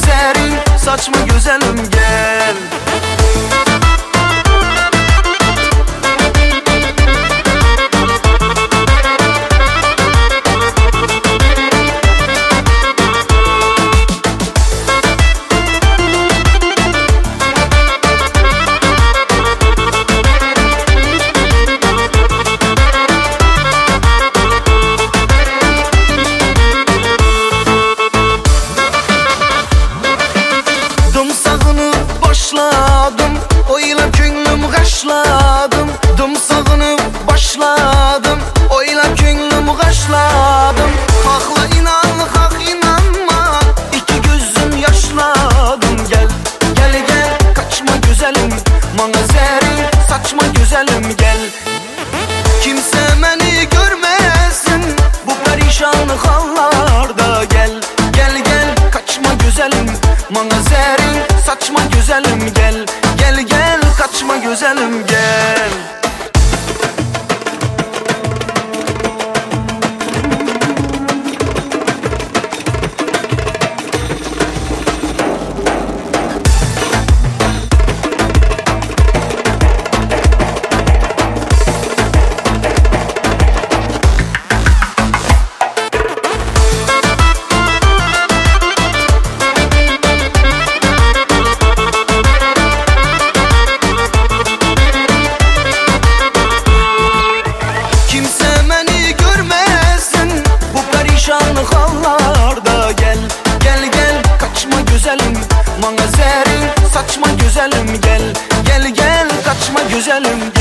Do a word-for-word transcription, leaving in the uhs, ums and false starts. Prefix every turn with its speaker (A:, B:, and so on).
A: zerrin saçma güzelim gel. Başladım, oylab könlüm qaşladım. Dım sağınıp başladım, oylab könlüm qaşladım. Haqla inan, haq inanma, iki gözüm yaşladım. Gel, gel gel, kaçma güzelim, bana zerrin saçma güzelim gel. Kimse beni görmesin bu perişan hallarda. Gel, gel gel, kaçma güzelim, bana zerrin saçma güzelim gel. Gel gel, kaçma güzelim gel. Hallarda gel, gel gel, kaçma güzelim, bana zerrin saçma güzelim gel. Gel gel, kaçma güzelim.